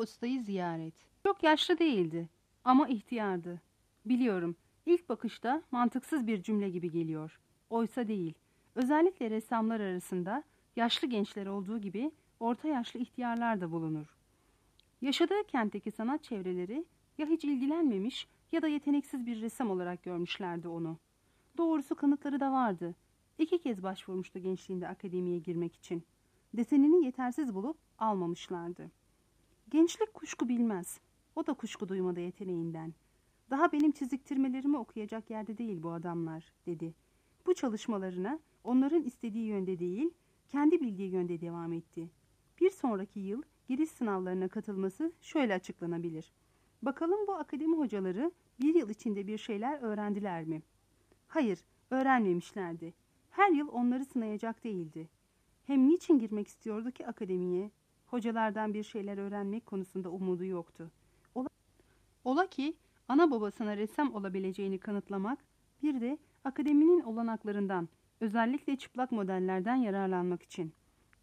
ustayı ziyaret. Çok yaşlı değildi ama ihtiyardı. Biliyorum, ilk bakışta mantıksız bir cümle gibi geliyor. Oysa değil. Özellikle ressamlar arasında yaşlı gençler olduğu gibi orta yaşlı ihtiyarlar da bulunur. Yaşadığı kentteki sanat çevreleri ya hiç ilgilenmemiş ya da yeteneksiz bir ressam olarak görmüşlerdi onu. Doğrusu kanıtları da vardı. 2 kez başvurmuştu gençliğinde akademiye girmek için. Desenini yetersiz bulup almamışlardı. Gençlik kuşku bilmez. O da kuşku duymadı yeteneğinden. Daha benim çiziktirmelerimi okuyacak yerde değil bu adamlar, dedi. Bu çalışmalarına onların istediği yönde değil, kendi bildiği yönde devam etti. Bir sonraki yıl giriş sınavlarına katılması şöyle açıklanabilir. Bakalım bu akademi hocaları bir yıl içinde bir şeyler öğrendiler mi? Hayır, öğrenmemişlerdi. Her yıl onları sınayacak değildi. Hem niçin girmek istiyordu ki akademiye? Hocalardan bir şeyler öğrenmek konusunda umudu yoktu. Ola ki ana babasına ressam olabileceğini kanıtlamak, bir de akademinin olanaklarından, özellikle çıplak modellerden yararlanmak için.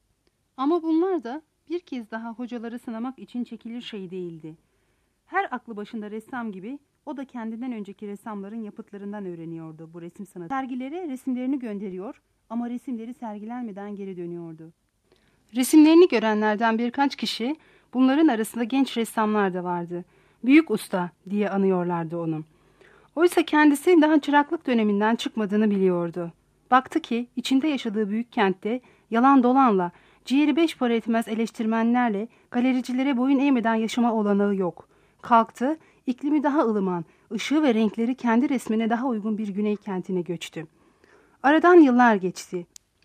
Ama bunlar da bir kez daha hocaları sınamak için çekilir şey değildi. Her aklı başında ressam gibi o da kendinden önceki ressamların yapıtlarından öğreniyordu bu resim sanatı. Sergilere resimlerini gönderiyor ama resimleri sergilenmeden geri dönüyordu. Resimlerini görenlerden birkaç kişi, bunların arasında genç ressamlar da vardı. Büyük usta diye anıyorlardı onu. Oysa kendisi daha çıraklık döneminden çıkmadığını biliyordu. Baktı ki içinde yaşadığı büyük kentte yalan dolanla, ciğeri 5 para etmez eleştirmenlerle, galericilere boyun eğmeden yaşama olanağı yok. Kalktı, iklimi daha ılıman, ışığı ve renkleri kendi resmine daha uygun bir güney kentine göçtü. Aradan yıllar geçti.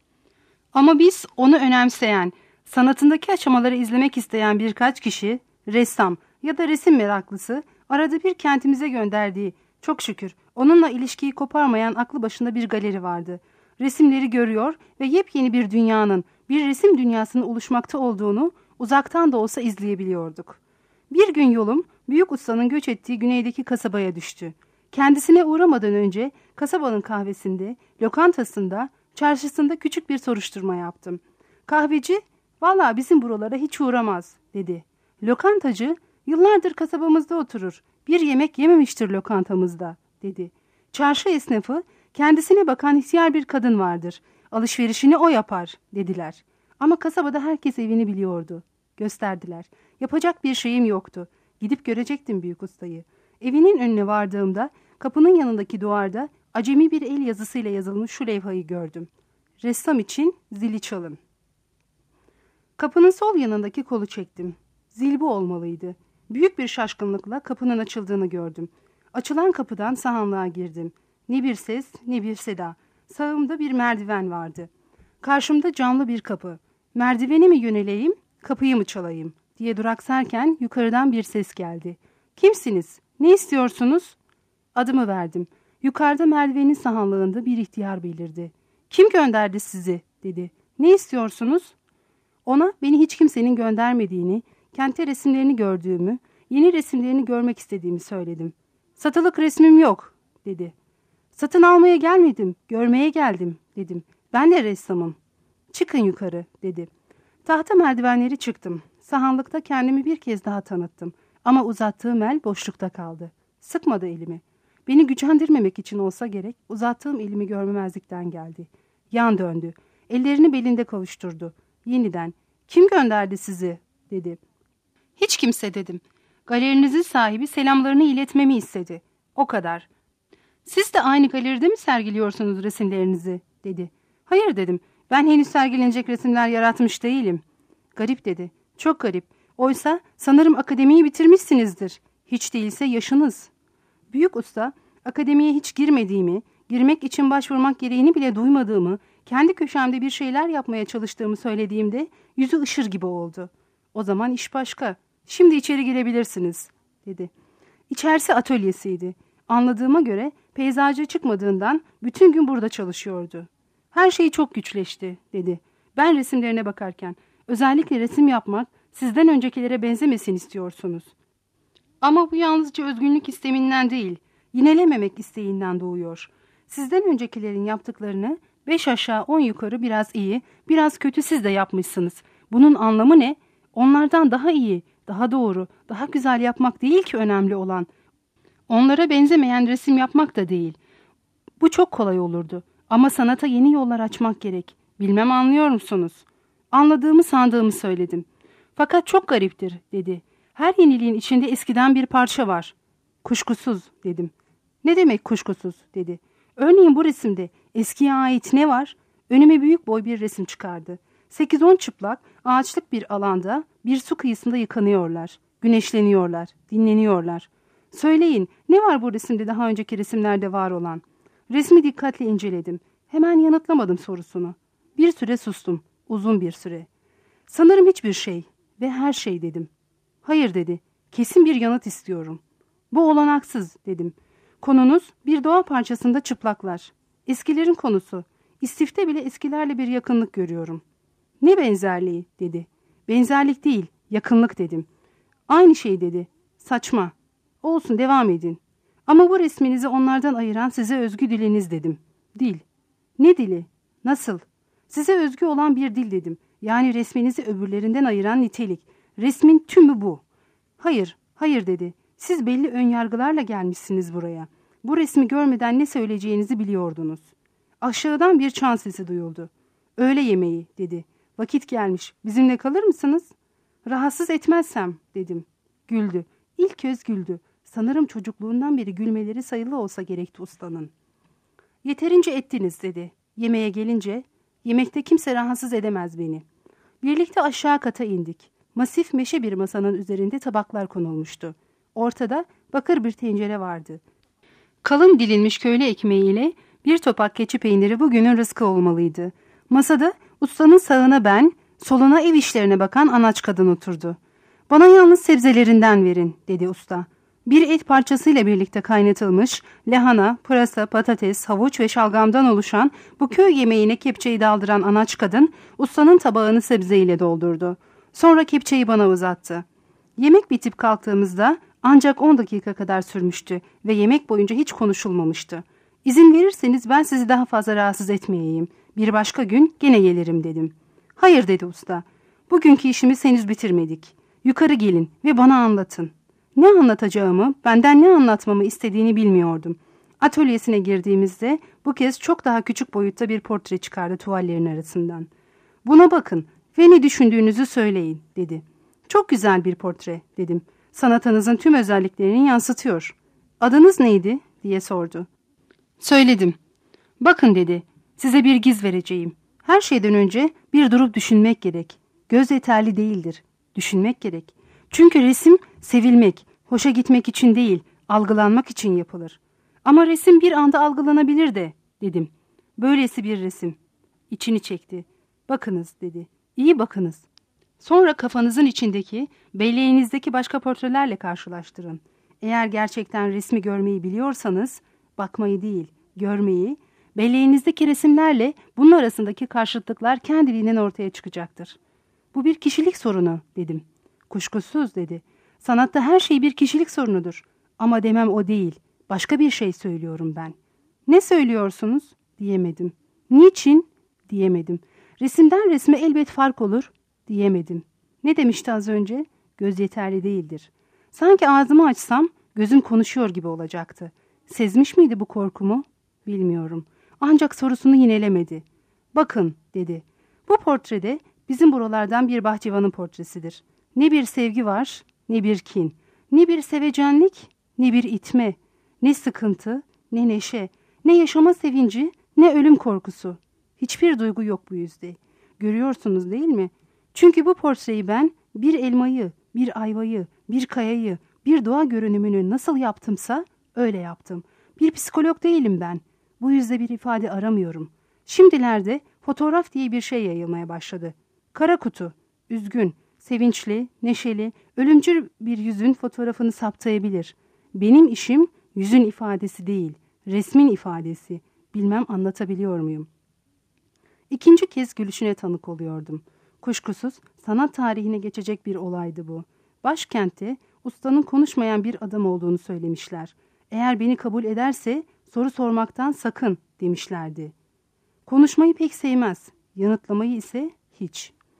Ama biz onu önemseyen, sanatındaki aşamaları izlemek isteyen birkaç kişi, ressam ya da resim meraklısı, arada bir kentimize gönderdiği, çok şükür onunla ilişkiyi koparmayan aklı başında bir galeri vardı. Resimleri görüyor ve yepyeni bir dünyanın, bir resim dünyasının oluşmakta olduğunu uzaktan da olsa izleyebiliyorduk. Bir gün yolum büyük ustanın göç ettiği güneydeki kasabaya düştü. Kendisine uğramadan önce kasabanın kahvesinde, lokantasında, çarşısında küçük bir soruşturma yaptım. Kahveci, "Vallahi bizim buralara hiç uğramaz," dedi. Lokantacı, "Yıllardır kasabamızda oturur. Bir yemek yememiştir lokantamızda," dedi. Çarşı esnafı, "Kendisine bakan ihtiyar bir kadın vardır. Alışverişini o yapar," dediler. Ama kasabada herkes evini biliyordu. Gösterdiler. Yapacak bir şeyim yoktu. Gidip görecektim büyük ustayı. Evinin önüne vardığımda kapının yanındaki duvarda acemi bir el yazısıyla yazılmış şu levhayı gördüm. "Ressam için zili çalın." Kapının sol yanındaki kolu çektim. Zil bu olmalıydı. Büyük bir şaşkınlıkla kapının açıldığını gördüm. Açılan kapıdan sahanlığa girdim. Ne bir ses ne bir seda. Sağımda bir merdiven vardı. Karşımda camlı bir kapı. Merdiveni mi yöneleyim, kapıyı mı çalayım diye duraksarken yukarıdan bir ses geldi. "Kimsiniz? Ne istiyorsunuz?" Adımı verdim. Yukarıda merdivenin sahanlığında bir ihtiyar belirdi. "Kim gönderdi sizi?" dedi. "Ne istiyorsunuz?" Ona beni hiç kimsenin göndermediğini, kentte resimlerini gördüğümü, yeni resimlerini görmek istediğimi söyledim. "Satılık resmim yok," dedi. "Satın almaya gelmedim, görmeye geldim," dedim. "Ben de ressamım." "Çıkın yukarı," dedi. Tahta merdivenleri çıktım. Sahanlıkta kendimi bir kez daha tanıttım. Ama uzattığım el boşlukta kaldı. Sıkmadı elimi. Beni gücendirmemek için olsa gerek uzattığım elimi görmemezlikten geldi. Yan döndü. Ellerini belinde kavuşturdu. Yeniden, "Kim gönderdi sizi?" dedi. "Hiç kimse," dedim. "Galerinizin sahibi selamlarını iletmemi istedi. O kadar." "Siz de aynı galeride mi sergiliyorsunuz resimlerinizi?" dedi. "Hayır," dedim. "Ben henüz sergilenecek resimler yaratmış değilim." "Garip," dedi. "Çok garip. Oysa sanırım akademiyi bitirmişsinizdir. Hiç değilse yaşınız." Büyük usta, akademiye hiç girmediğimi, girmek için başvurmak gereğini bile duymadığımı, kendi köşemde bir şeyler yapmaya çalıştığımı söylediğimde yüzü ışır gibi oldu. "O zaman iş başka. Şimdi içeri girebilirsiniz," dedi. İçerisi atölyesiydi. Anladığıma göre peyzajcı çıkmadığından bütün gün burada çalışıyordu. "Her şey çok güçleşti," dedi. "Ben resimlerine bakarken özellikle resim yapmak sizden öncekilere benzemesin istiyorsunuz. Ama bu yalnızca özgünlük isteminden değil, yinelememek isteğinden doğuyor. Sizden öncekilerin yaptıklarını 5 aşağı 10 yukarı biraz iyi, biraz kötü siz de yapmışsınız. Bunun anlamı ne? Onlardan daha iyi, daha doğru, daha güzel yapmak değil ki önemli olan. Onlara benzemeyen resim yapmak da değil. Bu çok kolay olurdu. Ama sanata yeni yollar açmak gerek. Bilmem anlıyor musunuz? Anladığımı sandığımı söyledim. Fakat çok gariptir, dedi. Her yeniliğin içinde eskiden bir parça var. Kuşkusuz, dedim. Ne demek kuşkusuz, dedi. Örneğin bu resimde eskiye ait ne var? Önüme büyük boy bir resim çıkardı. 8-10 çıplak, ağaçlık bir alanda, bir su kıyısında yıkanıyorlar. Güneşleniyorlar, dinleniyorlar. Söyleyin, ne var bu resimde daha önceki resimlerde var olan? Resmi dikkatle inceledim. Hemen yanıtlamadım sorusunu. Bir süre sustum, uzun bir süre. Sanırım hiçbir şey ve her şey, dedim. Hayır, dedi. Kesin bir yanıt istiyorum. Bu olanaksız, dedim. Konunuz bir doğa parçasında çıplaklar. Eskilerin konusu. İstifte bile eskilerle bir yakınlık görüyorum. Ne benzerliği, dedi. Benzerlik değil, yakınlık, dedim. Aynı şey, dedi. Saçma. Olsun, devam edin. Ama bu resminizi onlardan ayıran size özgü diliniz, dedim. Dil. Ne dili? Nasıl? Size özgü olan bir dil, dedim. Yani resminizi öbürlerinden ayıran nitelik. Resmin tümü bu. Hayır, hayır, dedi. Siz belli önyargılarla gelmişsiniz buraya. Bu resmi görmeden ne söyleyeceğinizi biliyordunuz. Aşağıdan bir çan sesi duyuldu. Öğle yemeği, dedi. Vakit gelmiş. Bizimle kalır mısınız? Rahatsız etmezsem, dedim. Güldü. İlk kez güldü. Sanırım çocukluğundan beri gülmeleri sayılı olsa gerekti ustanın. Yeterince ettiniz, dedi. Yemeğe gelince, yemekte kimse rahatsız edemez beni. Birlikte aşağı kata indik. Masif meşe bir masanın üzerinde tabaklar konulmuştu. Ortada bakır bir tencere vardı. Kalın dilinmiş köylü ekmeğiyle bir topak keçi peyniri bugünün rızkı olmalıydı. Masada ustanın sağına ben, soluna ev işlerine bakan anaç kadın oturdu. Bana yalnız sebzelerinden verin, dedi usta. Bir et parçasıyla birlikte kaynatılmış, lahana, pırasa, patates, havuç ve şalgamdan oluşan bu köy yemeğine kepçeyi daldıran anaç kadın, ustanın tabağını sebzeyle doldurdu. Sonra kepçeyi bana uzattı. Yemek bitip kalktığımızda ancak 10 dakika kadar sürmüştü ve yemek boyunca hiç konuşulmamıştı. İzin verirseniz ben sizi daha fazla rahatsız etmeyeyim. Bir başka gün gene gelirim, dedim. Hayır, dedi usta. Bugünkü işimizi henüz bitirmedik. Yukarı gelin ve bana anlatın. Ne anlatacağımı, benden ne anlatmamı istediğini bilmiyordum. Atölyesine girdiğimizde bu kez çok daha küçük boyutta bir portre çıkardı tuvallerin arasından. Buna bakın ve ne düşündüğünüzü söyleyin, dedi. Çok güzel bir portre, dedim. Sanatınızın tüm özelliklerini yansıtıyor. Adınız neydi, diye sordu. Söyledim. Bakın, dedi. Size bir giz vereceğim. Her şeyden önce bir durup düşünmek gerek. Göz yeterli değildir. Düşünmek gerek. Çünkü resim sevilmek, hoşa gitmek için değil, algılanmak için yapılır. Ama resim bir anda algılanabilir de, dedim. Böylesi bir resim. İçini çekti. Bakınız, dedi. İyi bakınız. Sonra kafanızın içindeki, belleğinizdeki başka portrelerle karşılaştırın. Eğer gerçekten resmi görmeyi biliyorsanız, bakmayı değil, görmeyi, belleğinizdeki resimlerle bunun arasındaki karşıtlıklar kendiliğinden ortaya çıkacaktır. Bu bir kişilik sorunu, dedim. Kuşkusuz, dedi. Sanatta her şey bir kişilik sorunudur. Ama demem o değil. Başka bir şey söylüyorum ben. Ne söylüyorsunuz? Diyemedim. Niçin? Diyemedim. Resimden resme elbet fark olur. Diyemedim. Ne demişti az önce? Göz yeterli değildir. Sanki ağzımı açsam gözüm konuşuyor gibi olacaktı. Sezmiş miydi bu korkumu? Bilmiyorum. Ancak sorusunu yinelemedi. Bakın, dedi. Bu portrede bizim buralardan bir bahçıvanın portresidir. Ne bir sevgi var, ne bir kin. Ne bir sevecenlik, ne bir itme. Ne sıkıntı, ne neşe. Ne yaşama sevinci, ne ölüm korkusu. Hiçbir duygu yok bu yüzde. Görüyorsunuz değil mi? Çünkü bu portreyi ben bir elmayı, bir ayvayı, bir kayayı, bir doğa görünümünü nasıl yaptımsa öyle yaptım. Bir psikolog değilim ben. Bu yüzde bir ifade aramıyorum. Şimdilerde fotoğraf diye bir şey yayılmaya başladı. Kara kutu, üzgün, sevinçli, neşeli, ölümcül bir yüzün fotoğrafını saptayabilir. Benim işim yüzün ifadesi değil, resmin ifadesi. Bilmem anlatabiliyor muyum? İkinci kez gülüşüne tanık oluyordum. Kuşkusuz sanat tarihine geçecek bir olaydı bu. Başkentte ustanın konuşmayan bir adam olduğunu söylemişler. Eğer beni kabul ederse soru sormaktan sakın, demişlerdi. Konuşmayı pek sevmez, yanıtlamayı ise hiç.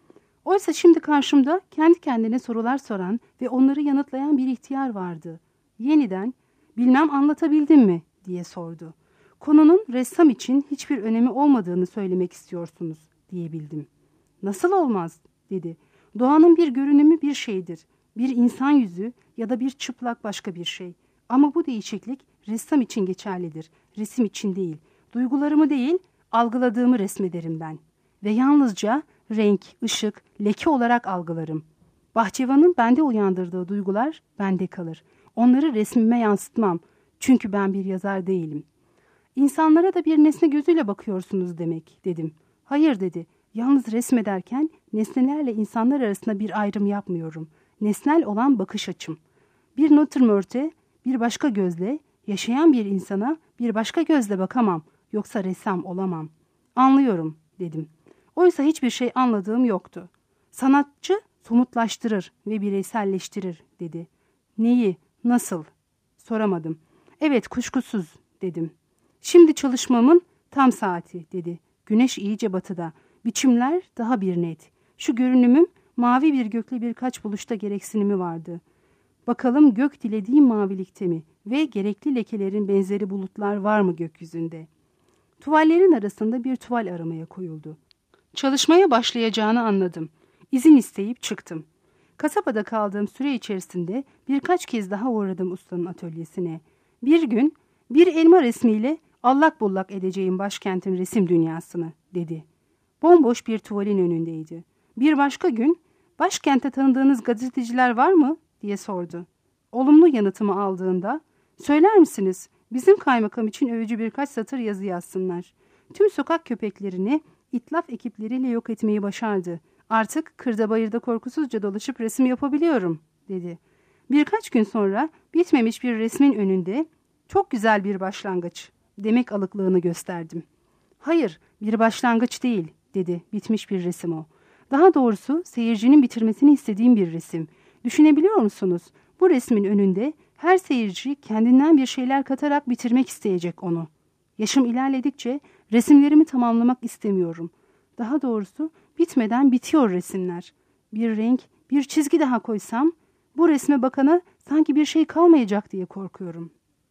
Oysa şimdi karşımda kendi kendine sorular soran ve onları yanıtlayan bir ihtiyar vardı. Yeniden, bilmem anlatabildim mi diye sordu. Konunun ressam için hiçbir önemi olmadığını söylemek istiyorsunuz diyebildim. Nasıl olmaz dedi. Doğanın bir görünümü bir şeydir. Bir insan yüzü ya da bir çıplak başka bir şey. Ama bu değişiklik ressam için geçerlidir. Resim için değil. Duygularımı değil, algıladığımı resmederim ben. Ve yalnızca renk, ışık, leke olarak algılarım. Bahçıvanın bende uyandırdığı duygular bende kalır. Onları resmime yansıtmam. Çünkü ben bir yazar değilim. İnsanlara da bir nesne gözüyle bakıyorsunuz demek dedim. Hayır dedi. Yalnız resmederken nesnelerle insanlar arasında bir ayrım yapmıyorum. Nesnel olan bakış açım. Bir natürmörte bir başka gözle, yaşayan bir insana bir başka gözle bakamam. Yoksa ressam olamam. Anlıyorum dedim. Oysa hiçbir şey anladığım yoktu. Sanatçı somutlaştırır ve bireyselleştirir dedi. Neyi, nasıl? Soramadım. Evet, kuşkusuz dedim. Şimdi çalışmamın tam saati dedi. Güneş iyice batıda. Biçimler daha bir net. Şu görünümüm mavi bir gökle birkaç buluşta gereksinimi vardı. Bakalım gök dilediğim mavilikte mi ve gerekli lekelerin benzeri bulutlar var mı gökyüzünde? Tuvallerin arasında bir tuval aramaya koyuldu. Çalışmaya başlayacağını anladım. İzin isteyip çıktım. Kasabada kaldığım süre içerisinde birkaç kez daha uğradım ustanın atölyesine. Bir gün bir elma resmiyle allak bullak edeceğim başkentin resim dünyasını dedi. Bomboş bir tuvalin önündeydi. Bir başka gün başkentte tanıdığınız gazeteciler var mı diye sordu. Olumlu yanıtımı aldığında söyler misiniz bizim kaymakam için övücü birkaç satır yazı yazsınlar. Tüm sokak köpeklerini itlaf ekipleriyle yok etmeyi başardı. Artık kırda bayırda korkusuzca dolaşıp resim yapabiliyorum dedi. Birkaç gün sonra bitmemiş bir resmin önünde çok güzel bir başlangıç demek alıklığını gösterdim. Hayır, bir başlangıç değil dedi. Bitmiş bir resim o. Daha doğrusu seyircinin bitirmesini istediğim bir resim. Düşünebiliyor musunuz? Bu resmin önünde her seyirci kendinden bir şeyler katarak bitirmek isteyecek onu. Yaşım ilerledikçe resimlerimi tamamlamak istemiyorum. Daha doğrusu bitmeden bitiyor resimler. Bir renk, bir çizgi daha koysam bu resme bakana sanki bir şey kalmayacak diye korkuyorum.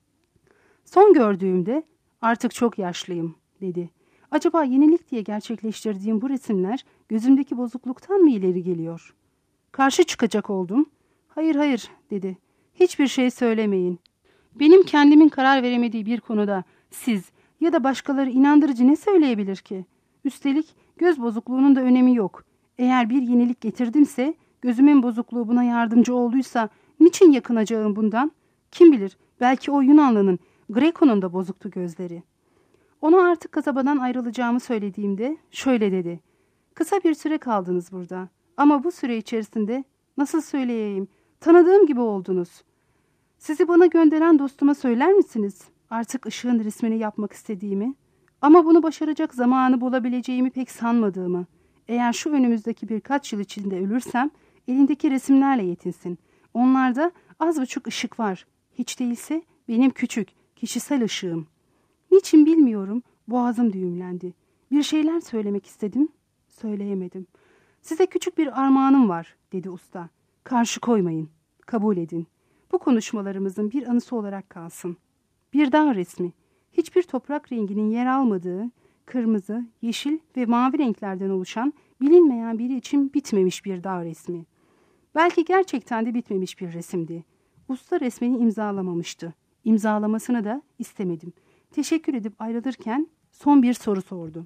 Son gördüğümde artık çok yaşlıyım dedi. Acaba yenilik diye gerçekleştirdiğim bu resimler gözümdeki bozukluktan mı ileri geliyor? Karşı çıkacak oldum. Hayır hayır dedi. Hiçbir şey söylemeyin. Benim kendimin karar veremediği bir konuda siz ya da başkaları inandırıcı ne söyleyebilir ki? Üstelik göz bozukluğunun da önemi yok. Eğer bir yenilik getirdimse, gözümün bozukluğu buna yardımcı olduysa niçin yakınacağım bundan? Kim bilir, belki o Yunanlı'nın, Greco'nun da bozuktu gözleri. Ona artık kasabadan ayrılacağımı söylediğimde şöyle dedi. Kısa bir süre kaldınız burada. Ama bu süre içerisinde nasıl söyleyeyim, tanıdığım gibi oldunuz. Sizi bana gönderen dostuma söyler misiniz? Artık ışığın resmini yapmak istediğimi, ama bunu başaracak zamanı bulabileceğimi pek sanmadığımı. Eğer şu önümüzdeki birkaç yıl içinde ölürsem, elindeki resimlerle yetinsin. Onlarda az buçuk ışık var. Hiç değilse benim küçük, kişisel ışığım. Niçin bilmiyorum, boğazım düğümlendi. Bir şeyler söylemek istedim, söyleyemedim. Size küçük bir armağanım var, dedi usta. Karşı koymayın, kabul edin. Bu konuşmalarımızın bir anısı olarak kalsın. Bir dağ resmi, hiçbir toprak renginin yer almadığı, kırmızı, yeşil ve mavi renklerden oluşan bilinmeyen biri için bitmemiş bir dağ resmi. Belki gerçekten de bitmemiş bir resimdi. Usta resmini imzalamamıştı. İmzalamasını da istemedim. Teşekkür edip ayrılırken son bir soru sordu.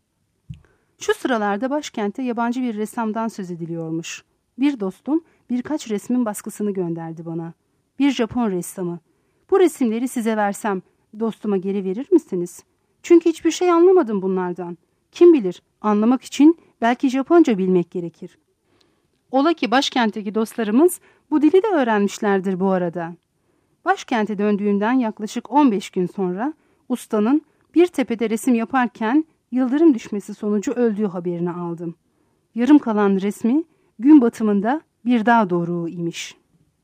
Şu sıralarda başkentte yabancı bir ressamdan söz ediliyormuş. Bir dostum birkaç resmin baskısını gönderdi bana. Bir Japon ressamı. Bu resimleri size versem dostuma geri verir misiniz? Çünkü hiçbir şey anlamadım bunlardan. Kim bilir, anlamak için belki Japonca bilmek gerekir. Ola ki başkentteki dostlarımız bu dili de öğrenmişlerdir bu arada. Başkente döndüğümden yaklaşık 15 gün sonra ustanın bir tepede resim yaparken yıldırım düşmesi sonucu öldüğü haberini aldım. Yarım kalan resmi gün batımında bir dağ doruğu imiş.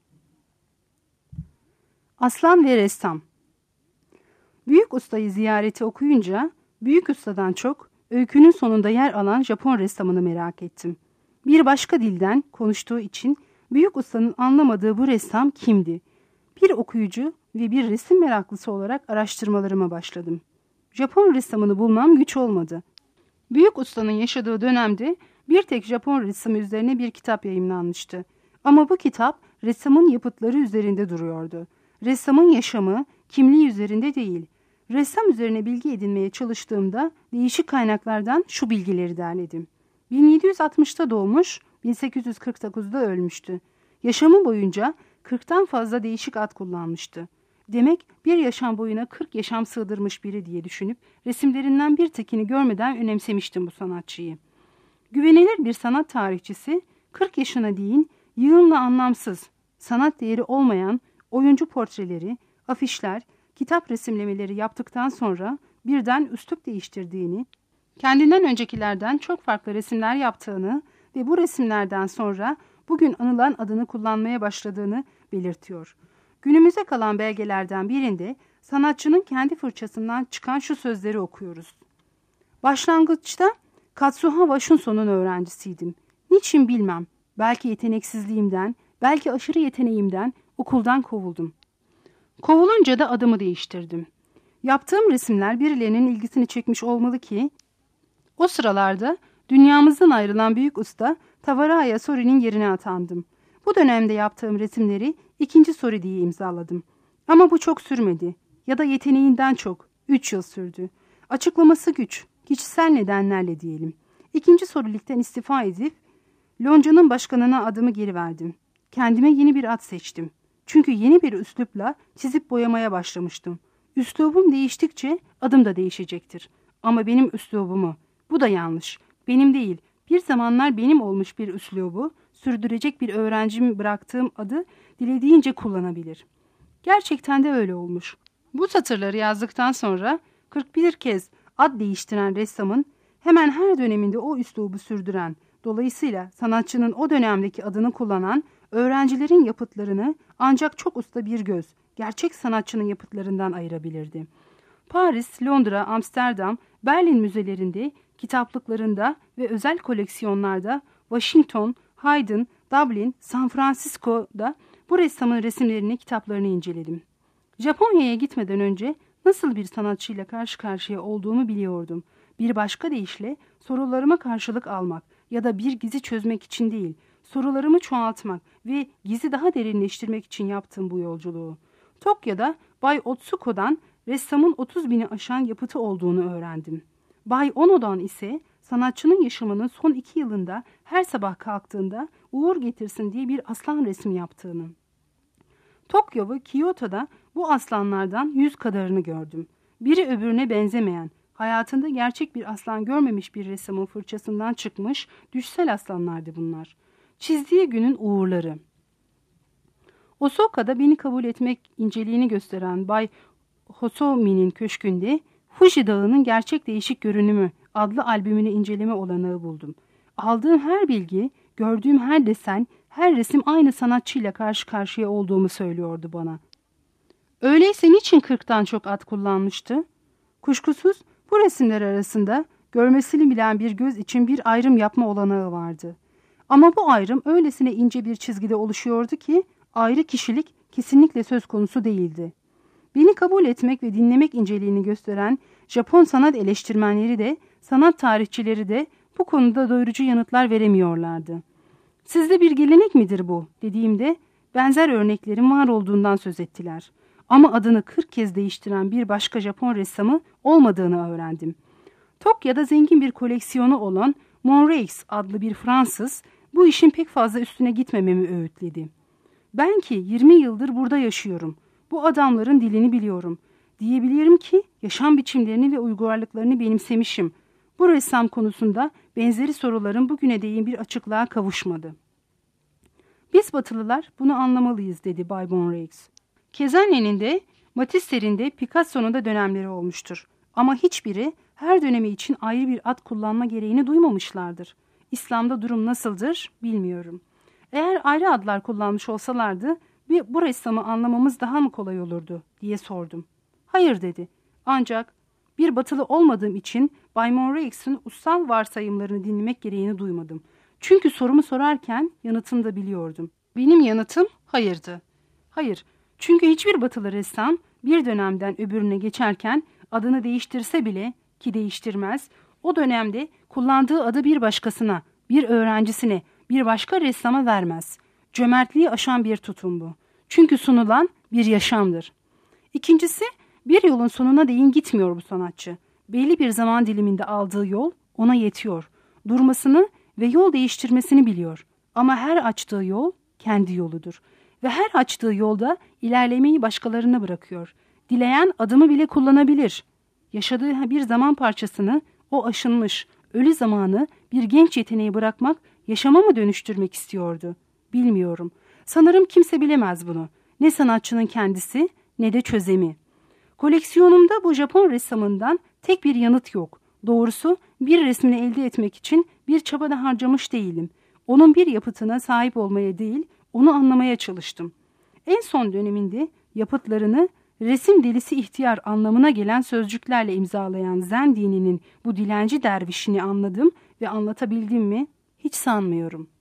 Aslan ve ressam. Büyük ustayı ziyareti okuyunca büyük ustadan çok öykünün sonunda yer alan Japon ressamını merak ettim. Bir başka dilden konuştuğu için büyük ustanın anlamadığı bu ressam kimdi? Bir okuyucu ve bir resim meraklısı olarak araştırmalarıma başladım. Japon ressamını bulmam güç olmadı. Büyük ustanın yaşadığı dönemde bir tek Japon ressamı üzerine bir kitap yayımlanmıştı. Ama bu kitap ressamın yapıtları üzerinde duruyordu. Ressamın yaşamı, kimliği üzerinde değil. Ressam üzerine bilgi edinmeye çalıştığımda değişik kaynaklardan şu bilgileri derledim. 1760'ta doğmuş, 1849'da ölmüştü. Yaşamı boyunca 40'tan fazla değişik ad kullanmıştı. Demek bir yaşam boyuna 40 yaşam sığdırmış biri diye düşünüp resimlerinden bir tekini görmeden önemsemiştim bu sanatçıyı. Güvenilir bir sanat tarihçisi 40 yaşına değin yığınla anlamsız, sanat değeri olmayan oyuncu portreleri, afişler, kitap resimlemeleri yaptıktan sonra birden üslup değiştirdiğini, kendinden öncekilerden çok farklı resimler yaptığını ve bu resimlerden sonra bugün anılan adını kullanmaya başladığını belirtiyor. Günümüze kalan belgelerden birinde sanatçının kendi fırçasından çıkan şu sözleri okuyoruz. Başlangıçta Katsuhava Shunso'nun öğrencisiydim. Niçin bilmem. Belki yeteneksizliğimden, belki aşırı yeteneğimden okuldan kovuldum. Kovulunca da adımı değiştirdim. Yaptığım resimler birilerinin ilgisini çekmiş olmalı ki, o sıralarda dünyamızdan ayrılan büyük usta Tavaraya Sori'nin yerine atandım. Bu dönemde yaptığım resimleri ikinci Sori diye imzaladım. Ama bu çok sürmedi. Ya da yeteneğinden çok. 3 yıl sürdü. Açıklaması güç. Kişisel nedenlerle diyelim. İkinci Sorilikten istifa edip Lonca'nın başkanına adımı geri verdim. Kendime yeni bir ad seçtim. Çünkü yeni bir üslupla çizip boyamaya başlamıştım. Üslubum değiştikçe adım da değişecektir. Ama benim üslubumu. Bu da yanlış. Benim değil. Bir zamanlar benim olmuş bir üslubu, sürdürecek bir öğrencim bıraktığım adı dilediğince kullanabilir. Gerçekten de öyle olmuş. Bu satırları yazdıktan sonra 41 kez ad değiştiren ressamın hemen her döneminde o üslubu sürdüren, dolayısıyla sanatçının o dönemdeki adını kullanan öğrencilerin yapıtlarını ancak çok usta bir göz, gerçek sanatçının yapıtlarından ayırabilirdi. Paris, Londra, Amsterdam, Berlin müzelerinde, kitaplıklarında ve özel koleksiyonlarda, Washington, Haydn, Dublin, San Francisco'da bu ressamın resimlerini, kitaplarını inceledim. Japonya'ya gitmeden önce nasıl bir sanatçıyla karşı karşıya olduğumu biliyordum. Bir başka deyişle sorularıma karşılık almak ya da bir gizi çözmek için değil, sorularımı çoğaltmak ve gizi daha derinleştirmek için yaptım bu yolculuğu. Tokyo'da Bay Otsuko'dan ressamın 30.000'i aşan yapıtı olduğunu öğrendim. Bay Ono'dan ise sanatçının yaşamının son 2 yılında her sabah kalktığında uğur getirsin diye bir aslan resmi yaptığını. Tokyo ve Kyoto'da bu aslanlardan 100 kadarını gördüm. Biri öbürüne benzemeyen, hayatında gerçek bir aslan görmemiş bir ressamın fırçasından çıkmış düşsel aslanlardı bunlar. Çizdiği günün uğurları. Osaka'da beni kabul etmek inceliğini gösteren Bay Hosomi'nin köşkünde Fuji Dağı'nın gerçek değişik görünümü adlı albümünü inceleme olanağı buldum. Aldığım her bilgi, gördüğüm her desen, her resim aynı sanatçıyla karşı karşıya olduğumu söylüyordu bana. Öyleyse niçin 40'tan çok ad kullanmıştı? Kuşkusuz bu resimler arasında görmesini bilen bir göz için bir ayrım yapma olanağı vardı. Ama bu ayrım öylesine ince bir çizgide oluşuyordu ki ayrı kişilik kesinlikle söz konusu değildi. Beni kabul etmek ve dinlemek inceliğini gösteren Japon sanat eleştirmenleri de, sanat tarihçileri de bu konuda doyurucu yanıtlar veremiyorlardı. Sizde bir gelenek midir bu dediğimde benzer örneklerin var olduğundan söz ettiler. Ama adını 40 kez değiştiren bir başka Japon ressamı olmadığını öğrendim. Tokyo'da zengin bir koleksiyonu olan Monreix adlı bir Fransız bu işin pek fazla üstüne gitmememi öğütledi. Ben ki 20 yıldır burada yaşıyorum. Bu adamların dilini biliyorum. Diyebilirim ki yaşam biçimlerini ve uygarlıklarını benimsemişim. Bu ressam konusunda benzeri soruların bugüne değin bir açıklığa kavuşmadı. Biz Batılılar bunu anlamalıyız dedi Bay Monreix. Kezanne'nin de, Matisse'nin de, Picasso'nun da dönemleri olmuştur. Ama hiçbiri her dönemi için ayrı bir ad kullanma gereğini duymamışlardır. İslam'da durum nasıldır bilmiyorum. Eğer ayrı adlar kullanmış olsalardı bu ressamı anlamamız daha mı kolay olurdu diye sordum. Hayır dedi. Ancak bir batılı olmadığım için Bay Monreix'in ussal varsayımlarını dinlemek gereğini duymadım. Çünkü sorumu sorarken yanıtını da biliyordum. Benim yanıtım hayırdı. Hayır, çünkü hiçbir batılı ressam bir dönemden öbürüne geçerken adını değiştirse bile, ki değiştirmez, o dönemde kullandığı adı bir başkasına, bir öğrencisine, bir başka ressama vermez. Cömertliği aşan bir tutum bu. Çünkü sunulan bir yaşamdır. İkincisi, bir yolun sonuna değin gitmiyor bu sanatçı. Belli bir zaman diliminde aldığı yol ona yetiyor. Durmasını ve yol değiştirmesini biliyor. Ama her açtığı yol kendi yoludur. Ve her açtığı yolda ilerlemeyi başkalarına bırakıyor. Dileyen adımı bile kullanabilir. Yaşadığı bir zaman parçasını, o aşınmış, ölü zamanı bir genç yeteneği bırakmak, yaşama mı dönüştürmek istiyordu? Bilmiyorum. Sanırım kimse bilemez bunu. Ne sanatçının kendisi ne de çözemi. Koleksiyonumda bu Japon ressamından tek bir yanıt yok. Doğrusu bir resmini elde etmek için bir çaba da harcamış değilim. Onun bir yapıtına sahip olmaya değil, onu anlamaya çalıştım. En son döneminde yapıtlarını resim delisi ihtiyar anlamına gelen sözcüklerle imzalayan Zen dininin bu dilenci dervişini anladım ve anlatabildim mi? Hiç sanmıyorum.